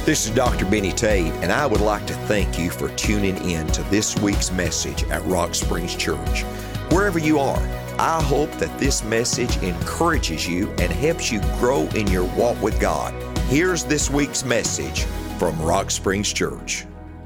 This is Dr. Benny Tate, and I would like to thank you for tuning in to this week's message at Rock Springs Church. Wherever you are, I hope that this message encourages you and helps you grow in your walk with God. Here's this week's message from Rock Springs Church.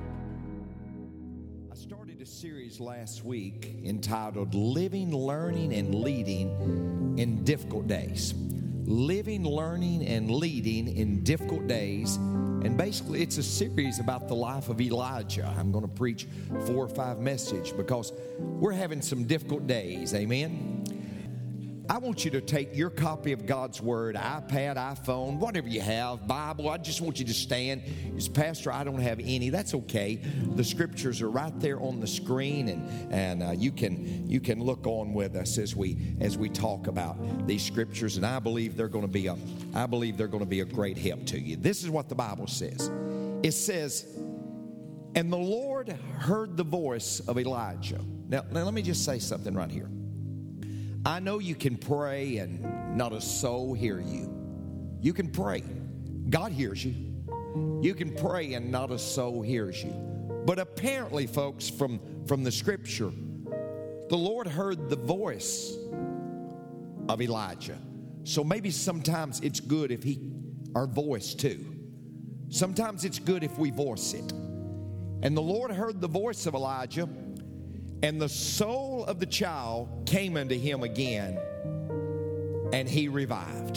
I started a series last week entitled Living, Learning, and Leading in Difficult Days. Living, Learning, and Leading in Difficult Days. And basically, it's a series about the life of Elijah. I'm going to preach 4 or 5 messages because we're having some difficult days. Amen? I want you to take your copy of God's Word, iPad, iPhone, whatever you have, Bible. I just want you to stand. As Pastor, I don't have any. That's okay. The Scriptures are right there on the screen, and you can look on with us as we talk about these Scriptures. And I believe they're going to be a great help to you. This is what the Bible says. It says, "And the Lord heard the voice of Elijah." Now let me just say something right here. I know you can pray and not a soul hear you. You can pray. God hears you. You can pray and not a soul hears you. But apparently, folks, from the Scripture, the Lord heard the voice of Elijah. So maybe sometimes it's good if our voice too. Sometimes it's good if we voice it. And the Lord heard the voice of Elijah, and the soul of the child came unto him again, and he revived.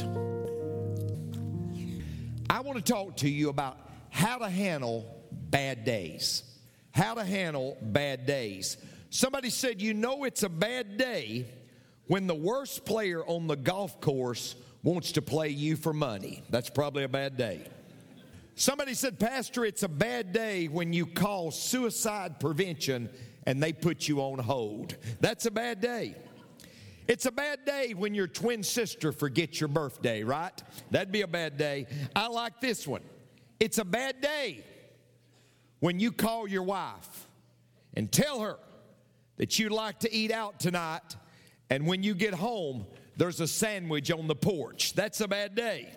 I want to talk to you about how to handle bad days. How to handle bad days. Somebody said, you know it's a bad day when the worst player on the golf course wants to play you for money. That's probably a bad day. Somebody said, Pastor, it's a bad day when you call suicide prevention and they put you on hold. That's a bad day. It's a bad day when your twin sister forgets your birthday, right? That'd be a bad day. I like this one. It's a bad day when you call your wife and tell her that you'd like to eat out tonight, and when you get home, there's a sandwich on the porch. That's a bad day.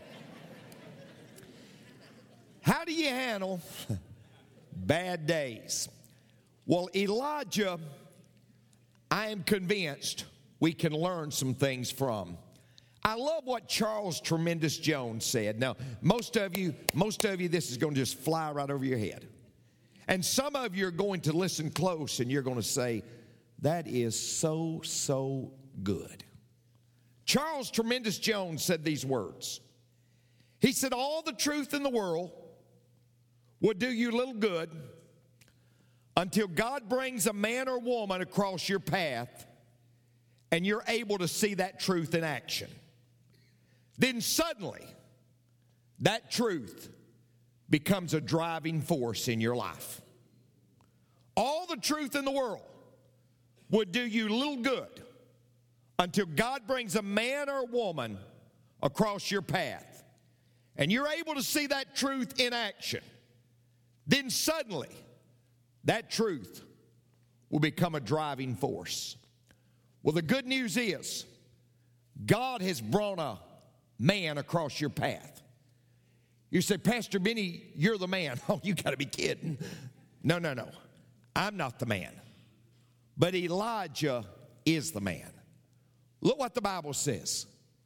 How do you handle bad days? Well, Elijah, I am convinced we can learn some things from. I love what Charles Tremendous Jones said. Now, most of you, this is going to just fly right over your head. And some of you are going to listen close and you're going to say, that is so good. Charles Tremendous Jones said these words. He said, all the truth in the world would do you little good until God brings a man or woman across your path and you're able to see that truth in action. Then suddenly, that truth becomes a driving force in your life. All the truth in the world would do you little good until God brings a man or woman across your path and you're able to see that truth in action. Then suddenly, that truth will become a driving force. Well, the good news is God has brought a man across your path. You say, Pastor Benny, you're the man. Oh, you got to be kidding. No. I'm not the man. But Elijah is the man. Look what the Bible says.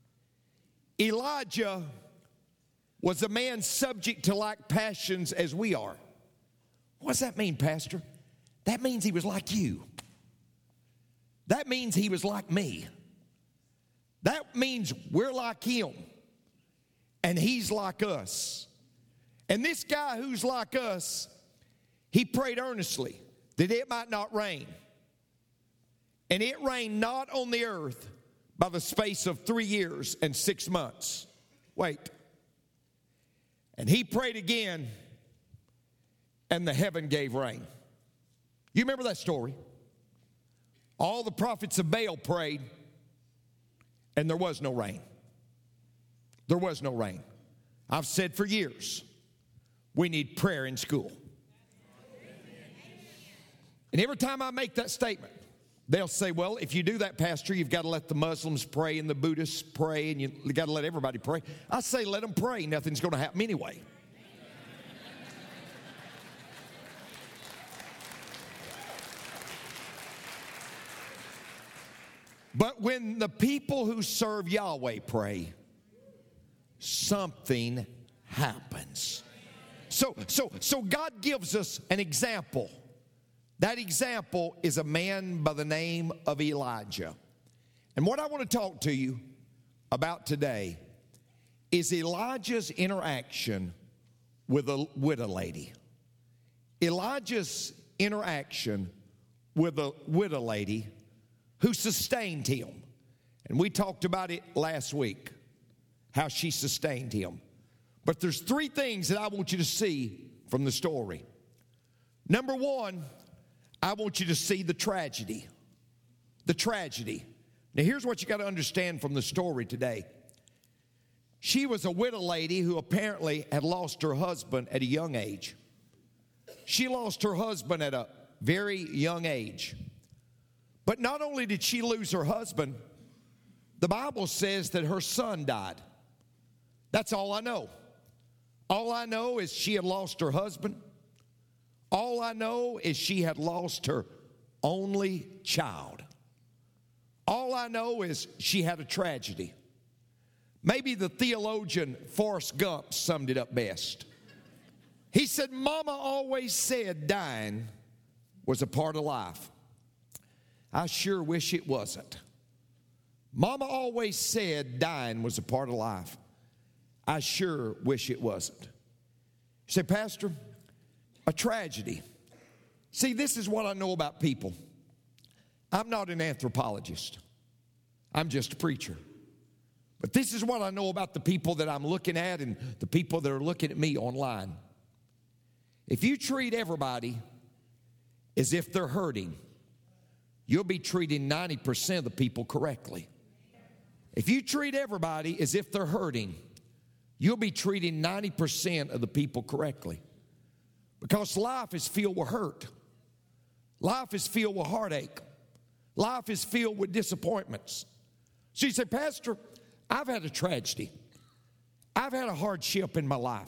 Elijah was a man subject to like passions as we are. What does that mean, Pastor? That means he was like you. That means he was like me. That means we're like him. And he's like us. And this guy who's like us, he prayed earnestly that it might not rain. And it rained not on the earth by the space of 3 years and 6 months. Wait. And he prayed again, and the heaven gave rain. You remember that story? All the prophets of Baal prayed, and there was no rain. There was no rain. I've said for years, we need prayer in school. And every time I make that statement, they'll say, well, if you do that, Pastor, you've got to let the Muslims pray and the Buddhists pray, and you got to let everybody pray. I say let them pray. Nothing's going to happen anyway. But when the people who serve Yahweh pray, something happens. So God gives us an example. That example is a man by the name of Elijah. And what I want to talk to you about today is Elijah's interaction with a widow lady. Elijah's interaction with a widow lady who sustained him. And we talked about it last week, how she sustained him. But there's three things that I want you to see from the story. Number one, I want you to see the tragedy. The tragedy. Now here's what you got to understand from the story today. She was a widow lady who apparently had lost her husband at a young age. She lost her husband at a very young age. But not only did she lose her husband, the Bible says that her son died. That's all I know. All I know is she had lost her husband. All I know is she had lost her only child. All I know is she had a tragedy. Maybe the theologian Forrest Gump summed it up best. He said, Mama always said dying was a part of life. I sure wish it wasn't. Mama always said dying was a part of life. I sure wish it wasn't. You say, Pastor, a tragedy. See, this is what I know about people. I'm not an anthropologist. I'm just a preacher. But this is what I know about the people that I'm looking at and the people that are looking at me online. If you treat everybody as if they're hurting, you'll be treating 90% of the people correctly. If you treat everybody as if they're hurting, you'll be treating 90% of the people correctly. Because life is filled with hurt. Life is filled with heartache. Life is filled with disappointments. So you say, Pastor, I've had a tragedy. I've had a hardship in my life.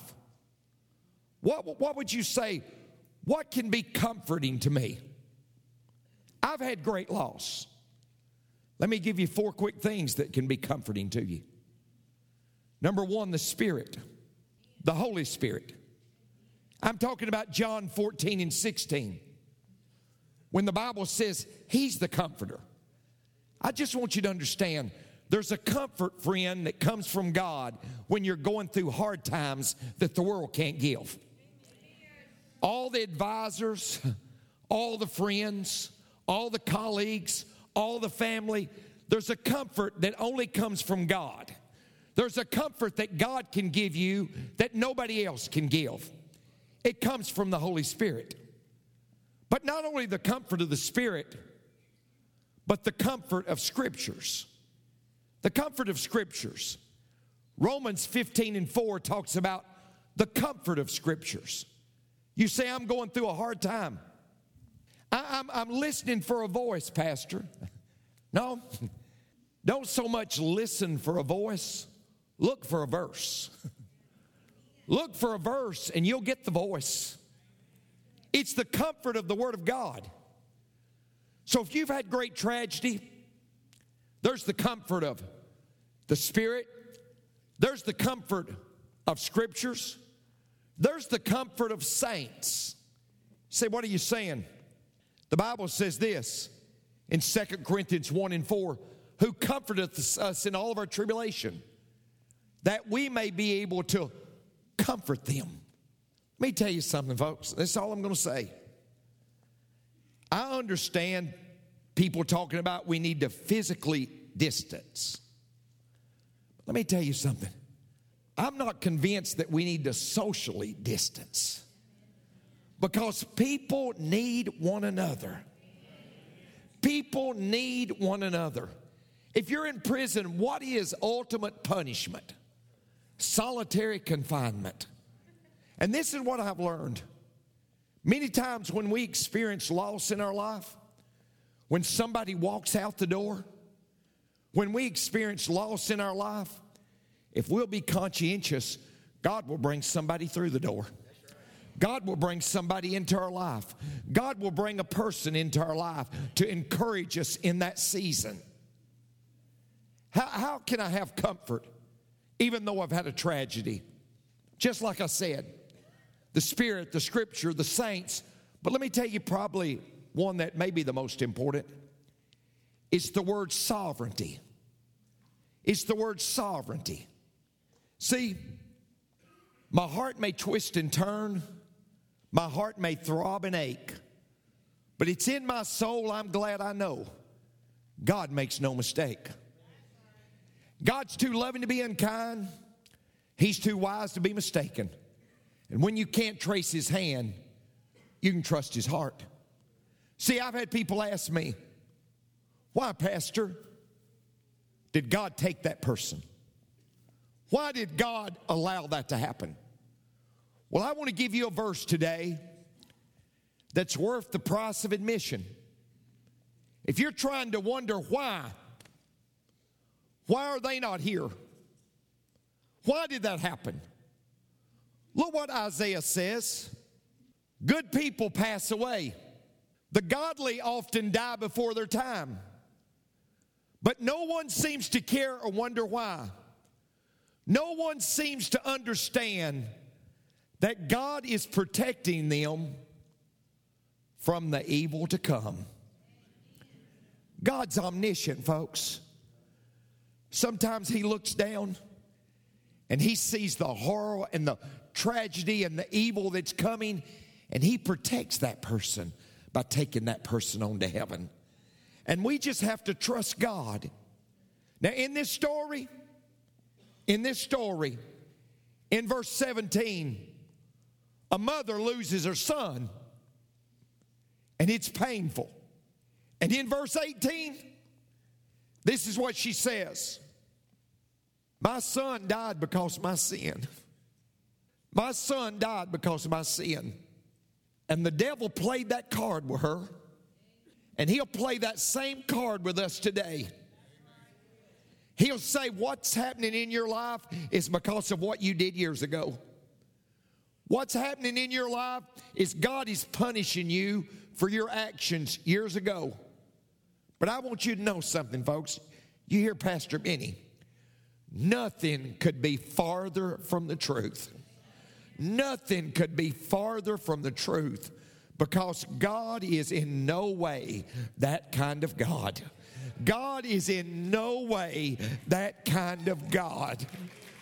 What would you say? What can be comforting to me? I've had great loss. Let me give you 4 quick things that can be comforting to you. Number 1, the Spirit, the Holy Spirit. I'm talking about John 14 and 16. When the Bible says He's the comforter. I just want you to understand there's a comfort, friend, that comes from God when you're going through hard times that the world can't give. All the advisors, all the friends, all the colleagues, all the family, there's a comfort that only comes from God. There's a comfort that God can give you that nobody else can give. It comes from the Holy Spirit. But not only the comfort of the Spirit, but the comfort of Scriptures. The comfort of Scriptures. Romans 15 and 4 talks about the comfort of Scriptures. You say, I'm going through a hard time. I'm listening for a voice, Pastor. No, don't so much listen for a voice. Look for a verse. Look for a verse and you'll get the voice. It's the comfort of the Word of God. So if you've had great tragedy, there's the comfort of the Spirit. There's the comfort of Scriptures. There's the comfort of saints. Say, what are you saying? The Bible says this in 2 Corinthians 1 and 4, who comforteth us in all of our tribulation, that we may be able to comfort them. Let me tell you something, folks. That's all I'm going to say. I understand people talking about we need to physically distance. Let me tell you something. I'm not convinced that we need to socially distance. Because people need one another. People need one another. If you're in prison, what is ultimate punishment? Solitary confinement. And this is what I've learned. Many times when we experience loss in our life, when somebody walks out the door, when we experience loss in our life, if we'll be conscientious, God will bring somebody through the door. God will bring somebody into our life. God will bring a person into our life to encourage us in that season. How can I have comfort even though I've had a tragedy? Just like I said, the Spirit, the Scripture, the saints. But let me tell you probably one that may be the most important. It's the word sovereignty. It's the word sovereignty. See, my heart may twist and turn. My heart may throb and ache. But it's in my soul, I'm glad I know God makes no mistake. God's too loving to be unkind. He's too wise to be mistaken. And when you can't trace His hand, you can trust His heart. See, I've had people ask me, why, Pastor, did God take that person? Why did God allow that to happen? Well, I want to give you a verse today that's worth the price of admission. If you're trying to wonder why are they not here? Why did that happen? Look what Isaiah says. Good people pass away. The godly often die before their time. But no one seems to care or wonder why. No one seems to understand that God is protecting them from the evil to come. God's omniscient, folks. Sometimes He looks down and He sees the horror and the tragedy and the evil that's coming, and He protects that person by taking that person on to heaven. And we just have to trust God. Now, in this story, in verse 17, a mother loses her son, and it's painful. And in verse 18, this is what she says. My son died because of my sin. My son died because of my sin. And the devil played that card with her. And he'll play that same card with us today. He'll say what's happening in your life is because of what you did years ago. What's happening in your life is God is punishing you for your actions years ago. But I want you to know something, folks. You hear Pastor Benny. Nothing could be farther from the truth. Nothing could be farther from the truth, because God is in no way that kind of God. God is in no way that kind of God. You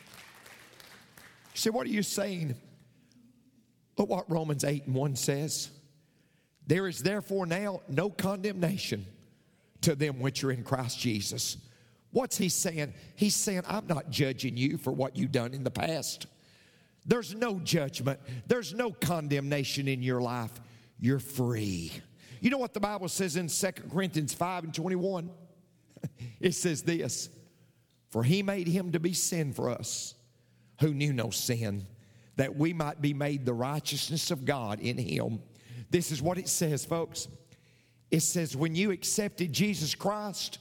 say, what are you saying? Look what Romans 8:1 says. There is therefore now no condemnation to them which are in Christ Jesus. What's he saying? He's saying, I'm not judging you for what you've done in the past. There's no judgment. There's no condemnation in your life. You're free. You know what the Bible says in 2 Corinthians 5:21? It says this, for He made Him to be sin for us, who knew no sin, that we might be made the righteousness of God in Him. This is what it says, folks. It says when you accepted Jesus Christ,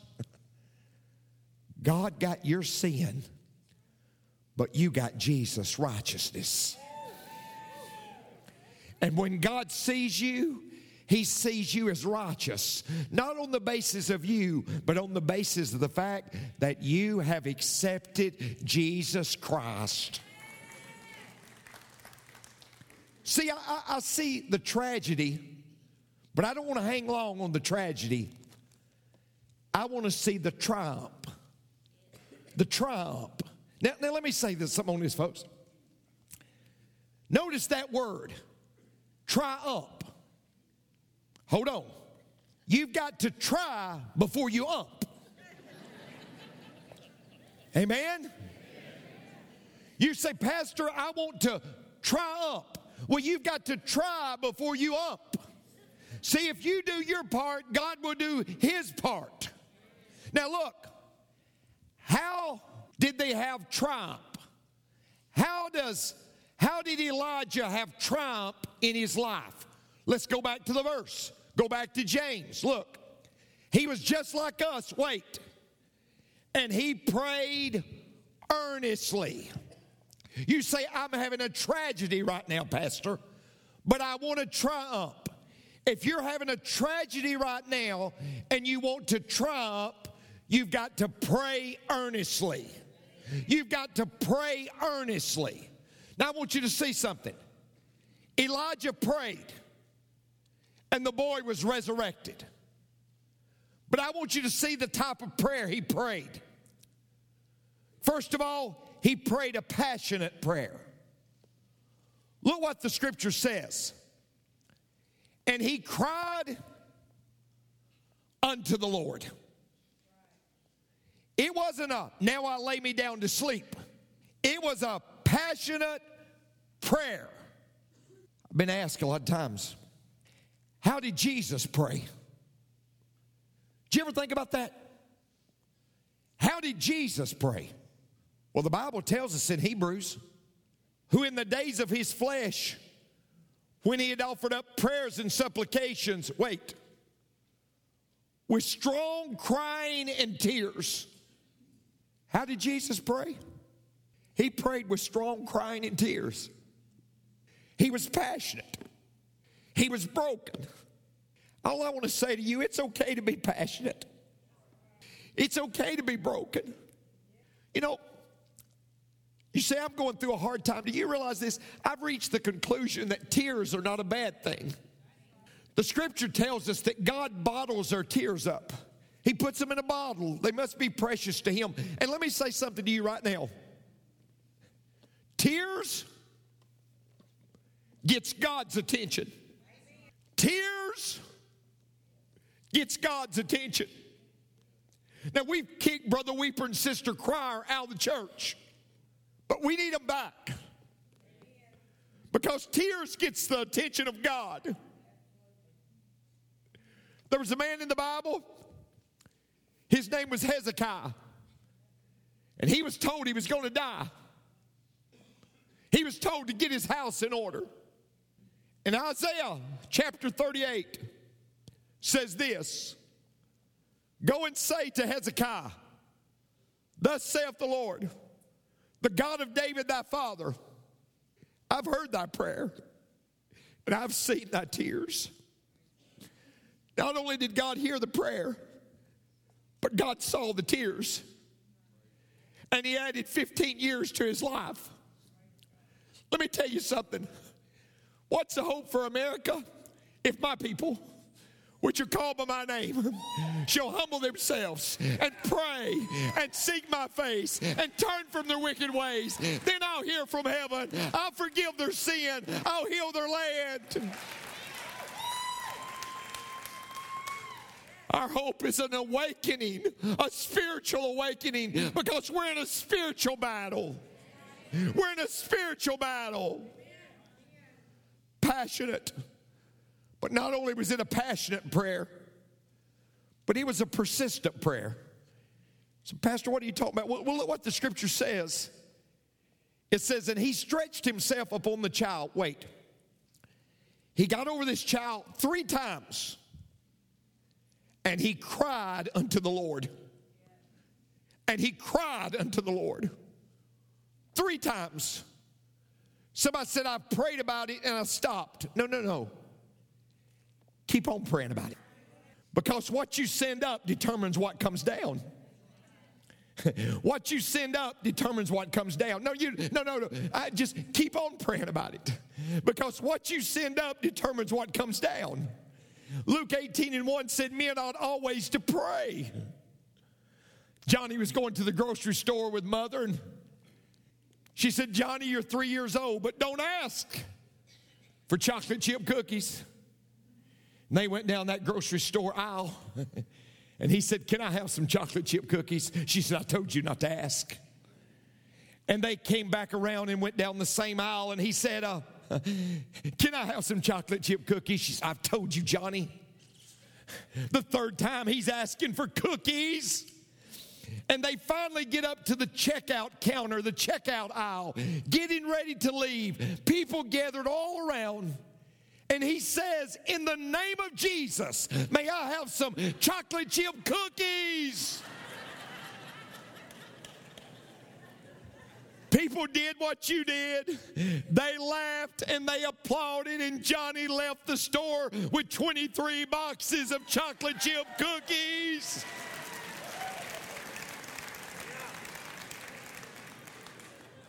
God got your sin, but you got Jesus' righteousness. And when God sees you, He sees you as righteous, not on the basis of you, but on the basis of the fact that you have accepted Jesus Christ. See, I see the tragedy, but I don't want to hang long on the tragedy. I want to see the triumph. The triumph. Now let me say this, something on this, folks. Notice that word, triumph. Hold on. You've got to try before you ump. Amen? You say, Pastor, I want to triumph. Well, you've got to try before you ump. See, if you do your part, God will do His part. Now look, how did they have triumph? How did Elijah have triumph in his life? Let's go back to the verse. Go back to James. Look, he was just like us. Wait. And he prayed earnestly. You say, I'm having a tragedy right now, Pastor, but I want to triumph. If you're having a tragedy right now and you want to triumph, You've got to pray earnestly. You've got to pray earnestly. Now I want you to see something. Elijah prayed, and the boy was resurrected. But I want you to see the type of prayer he prayed. First of all, he prayed a passionate prayer. Look what the scripture says. And he cried unto the Lord. It wasn't a, now I lay me down to sleep. It was a passionate prayer. I've been asked a lot of times, how did Jesus pray? Did you ever think about that? How did Jesus pray? Well, the Bible tells us in Hebrews, who in the days of his flesh, when he had offered up prayers and supplications, with strong crying and tears. How did Jesus pray? He prayed with strong crying and tears. He was passionate. He was broken. All I want to say to you, it's okay to be passionate. It's okay to be broken. You know, you say, I'm going through a hard time. Do you realize this? I've reached the conclusion that tears are not a bad thing. The scripture tells us that God bottles our tears up. He puts them in a bottle. They must be precious to him. And let me say something to you right now. Tears gets God's attention. Tears gets God's attention. Now, we've kicked Brother Weeper and Sister Crier out of the church, but we need them back because tears gets the attention of God. There was a man in the Bible, his name was Hezekiah, and he was told he was going to die. He was told to get his house in order. And Isaiah chapter 38 says this, go and say to Hezekiah, thus saith the Lord, the God of David thy father, I've heard thy prayer, and I've seen thy tears. Not only did God hear the prayer, but God saw the tears. And he added 15 years to his life. Let me tell you something. What's the hope for America? If my people, which are called by my name, shall humble themselves and pray and seek my face and turn from their wicked ways, then I'll hear from heaven. I'll forgive their sin. I'll heal their land. Our hope is an awakening, a spiritual awakening, because we're in a spiritual battle. We're in a spiritual battle. Passionate. But not only was it a passionate prayer, but it was a persistent prayer. So, Pastor, what are you talking about? Well, look what the scripture says. It says, and he stretched himself upon the child. He got over this child 3 times. And he cried unto the Lord. And he cried unto the Lord. 3 times. Somebody said, I prayed about it and I stopped. No. Keep on praying about it. Because what you send up determines what comes down. What you send up determines what comes down. No. Just keep on praying about it. Because what you send up determines what comes down. Luke 18:1 said, men ought always to pray. Johnny was going to the grocery store with mother, and she said, Johnny, you're 3 years old, but don't ask for chocolate chip cookies. And they went down that grocery store aisle, and he said, can I have some chocolate chip cookies? She said, I told you not to ask. And they came back around and went down the same aisle, and he said, can I have some chocolate chip cookies? She said, I've told you, Johnny. The 3rd time he's asking for cookies. And they finally get up to the checkout counter, the checkout aisle, getting ready to leave. People gathered all around. And he says, in the name of Jesus, may I have some chocolate chip cookies? People did what you did. They laughed and they applauded, and Johnny left the store with 23 boxes of chocolate chip cookies.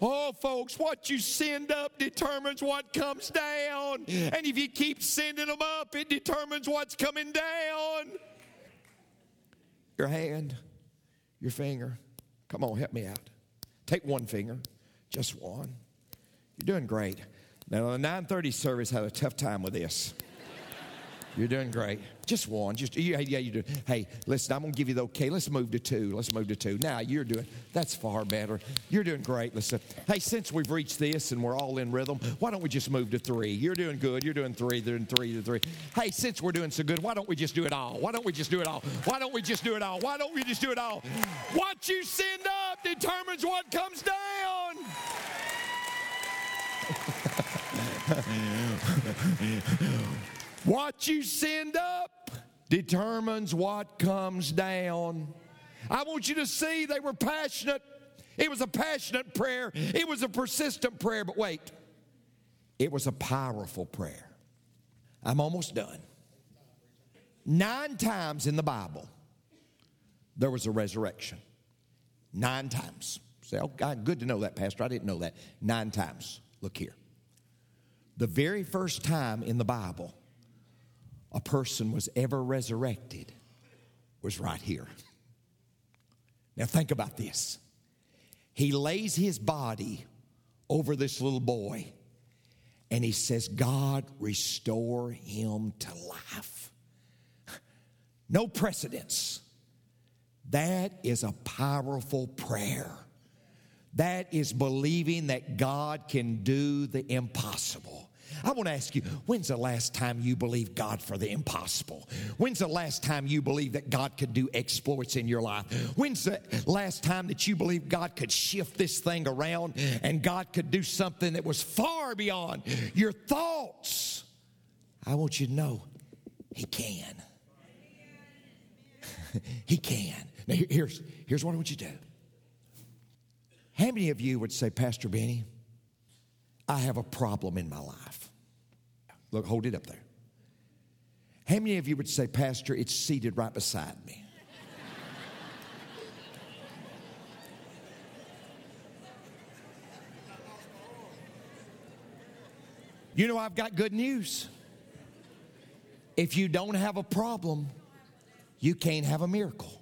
Oh, folks, what you send up determines what comes down. And if you keep sending them up, it determines what's coming down. Your hand, your finger. Come on, help me out. Take one finger, just one. You're doing great. Now, the 9:30 service had a tough time with this. You're doing great. Just one. Yeah, you do. Hey, listen, I'm going to give you the okay. Let's move to two. Now, that's far better. You're doing great. Listen, hey, since we've reached this and we're all in rhythm, why don't we just move to three? You're doing good. You're doing three. They're doing three. Hey, since we're doing so good, why don't we just do it all? What you send up determines what comes down. What you send up determines what comes down. I want you to see they were passionate. It was a passionate prayer. It was a persistent prayer. But wait, it was a powerful prayer. I'm almost done. 9 times in the Bible, there was a resurrection. 9 times. Say, oh, God, good to know that, Pastor. I didn't know that. 9 times. Look here. The very first time in the Bible a person was ever resurrected was right here. Now think about this. He lays his body over this little boy and he says, God, restore him to life. No precedence. That is a powerful prayer. That is believing that God can do the impossible. I want to ask you, when's the last time you believed God for the impossible? When's the last time you believed that God could do exploits in your life? When's the last time that you believed God could shift this thing around and God could do something that was far beyond your thoughts? I want you to know He can. He can. Now here's what I want you to do. How many of you would say, Pastor Benny, I have a problem in my life? Look, hold it up there. How many of you would say, Pastor, it's seated right beside me? You know, I've got good news. If you don't have a problem, you can't have a miracle.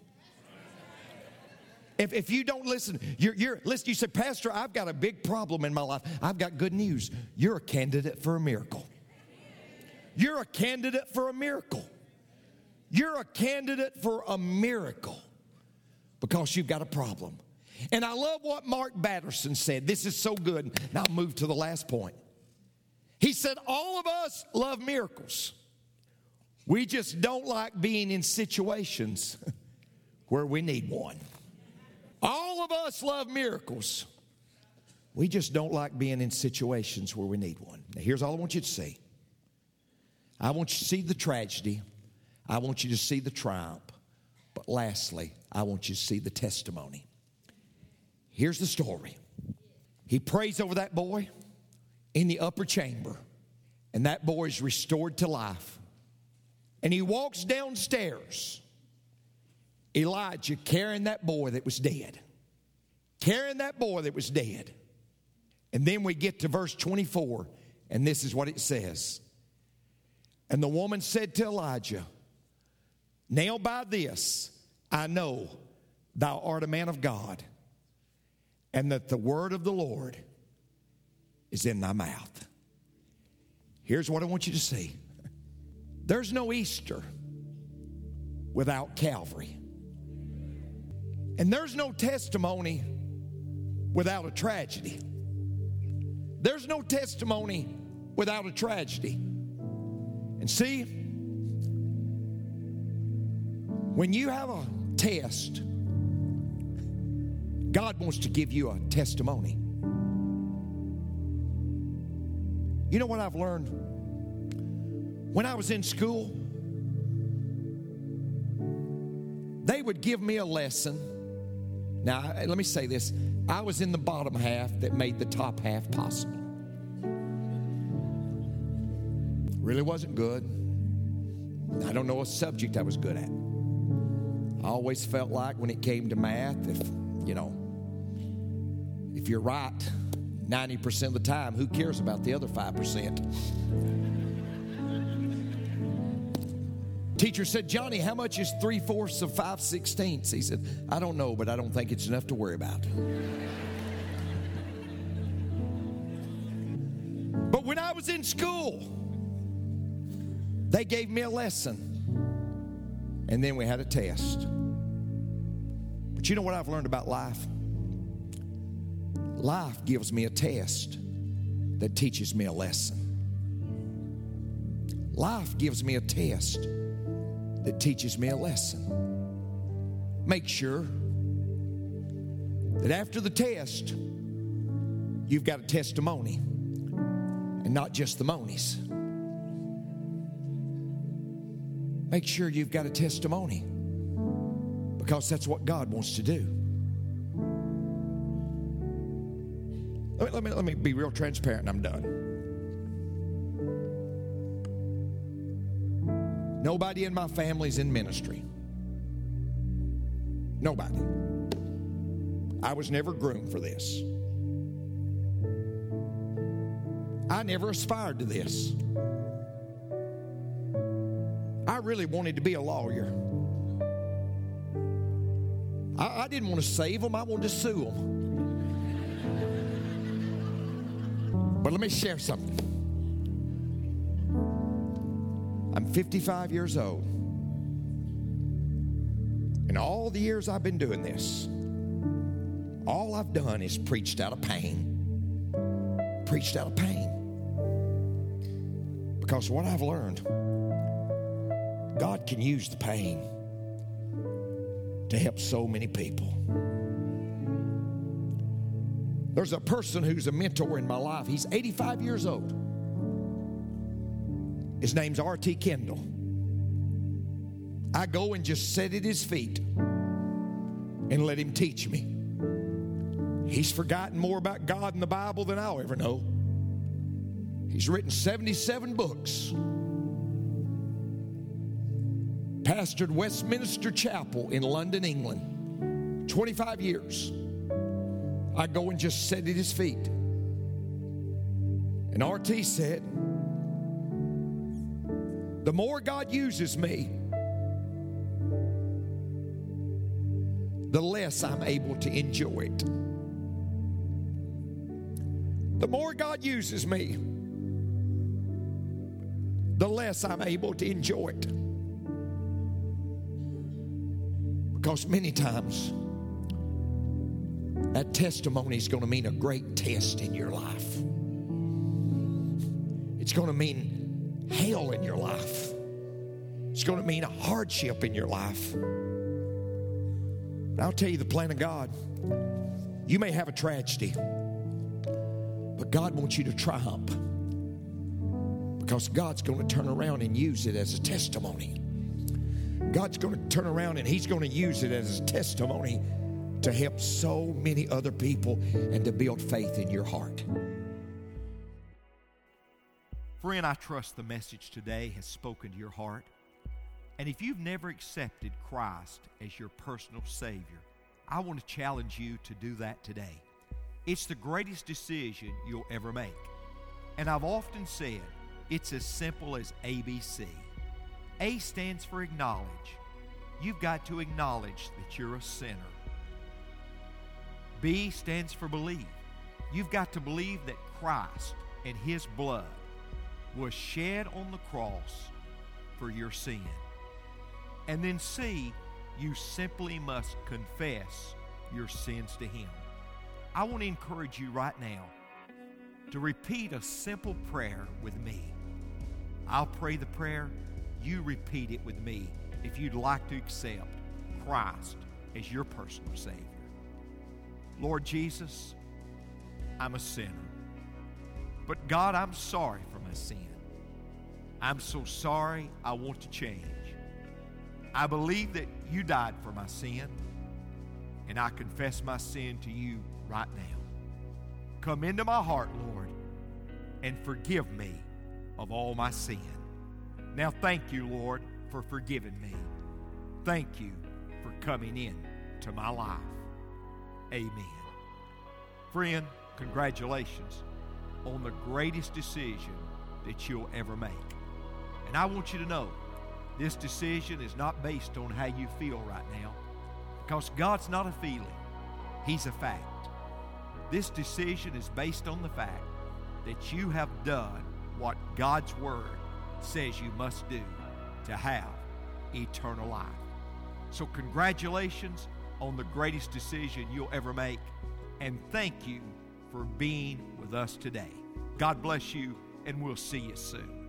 If you don't listen, listen, you say, Pastor, I've got a big problem in my life. I've got good news. You're a candidate for a miracle. You're a candidate for a miracle. You're a candidate for a miracle because you've got a problem. And I love what Mark Batterson said. This is so good. Now I'll move to the last point. He said, all of us love miracles. We just don't like being in situations where we need one. All of us love miracles. We just don't like being in situations where we need one. Now, here's all I want you to see. I want you to see the tragedy. I want you to see the triumph. But lastly, I want you to see the testimony. Here's the story. He prays over that boy in the upper chamber, and that boy is restored to life. And he walks downstairs, Elijah carrying that boy that was dead. Carrying that boy that was dead. And then we get to verse 24, and this is what it says. And the woman said to Elijah, now by this I know thou art a man of God, and that the word of the Lord is in thy mouth. Here's what I want you to see. There's no Easter without Calvary. And there's no testimony without a tragedy. There's no testimony without a tragedy. And see, when you have a test, God wants to give you a testimony. You know what I've learned? When I was in school, they would give me a lesson. Now, let me say this. I was in the bottom half that made the top half possible. Really wasn't good. I don't know a subject I was good at. I always felt like when it came to math, if you're right, 90% of the time, who cares about the other 5%? Teacher said, Johnny, how much is 3/4 of 5/16? He said, I don't know, but I don't think it's enough to worry about. But when I was in school, they gave me a lesson, and then we had a test. But you know what I've learned about life? Life gives me a test that teaches me a lesson. Life gives me a test that teaches me a lesson. Make sure that after the test, you've got a testimony and not just the monies. Make sure you've got a testimony, because that's what God wants to do. Let me be real transparent, and I'm done. Nobody in my family's in ministry. Nobody. I was never groomed for this. I never aspired to this. I really wanted to be a lawyer. I didn't want to save them, I wanted to sue them. But let me share something. I'm 55 years old. And all the years I've been doing this, all I've done is preached out of pain. Preached out of pain. Because what I've learned, God can use the pain to help so many people. There's a person who's a mentor in my life. He's 85 years old. His name's R.T. Kendall. I go and just sit at his feet and let him teach me. He's forgotten more about God and the Bible than I'll ever know. He's written 77 books. Pastored Westminster Chapel in London, England. 25 years. I go and just sit at his feet. And R.T. said, the more God uses me, the less I'm able to enjoy it. The more God uses me, the less I'm able to enjoy it. Because many times, that testimony is going to mean a great test in your life. It's going to mean hell in your life. It's going to mean a hardship in your life. And I'll tell you the plan of God. You may have a tragedy, but God wants you to triumph, because God's going to turn around and use it as a testimony. God's going to turn around and He's going to use it as a testimony to help so many other people and to build faith in your heart. Friend, I trust the message today has spoken to your heart. And if you've never accepted Christ as your personal Savior, I want to challenge you to do that today. It's the greatest decision you'll ever make. And I've often said it's as simple as ABC. A stands for acknowledge. You've got to acknowledge that you're a sinner. B stands for believe. You've got to believe that Christ and His blood was shed on the cross for your sin. And then C, you simply must confess your sins to Him. I want to encourage you right now to repeat a simple prayer with me. I'll pray the prayer, you repeat it with me if you'd like to accept Christ as your personal Savior. Lord Jesus, I'm a sinner. But God, I'm sorry for my sin. I'm so sorry, I want to change. I believe that you died for my sin, and I confess my sin to you right now. Come into my heart, Lord, and forgive me of all my sin. Now thank you, Lord, for forgiving me. Thank you for coming in to my life. Amen. Friend, congratulations on the greatest decision that you'll ever make. And I want you to know, this decision is not based on how you feel right now, because God's not a feeling. He's a fact. This decision is based on the fact that you have done what God's Word says you must do to have eternal life. So congratulations on the greatest decision you'll ever make, and thank you for being with us today. God bless you, and we'll see you soon.